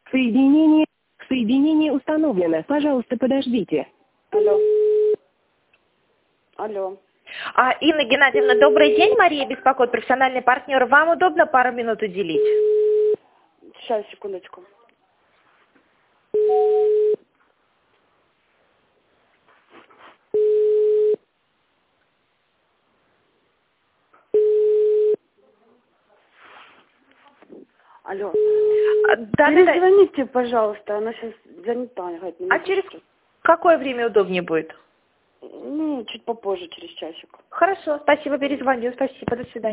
Соединение установлено. Пожалуйста, подождите. Алло. Алло. Инна Геннадьевна, добрый день. Мария беспокоит, профессиональный партнер. Вам удобно пару минут уделить? Сейчас, секундочку. Алло. Да. Перезвоните, пожалуйста, она сейчас занята. Говорит, не Через может. какое время удобнее будет? Ну, чуть попозже, через часик. Хорошо, спасибо, перезвоню. Спасибо, до свидания.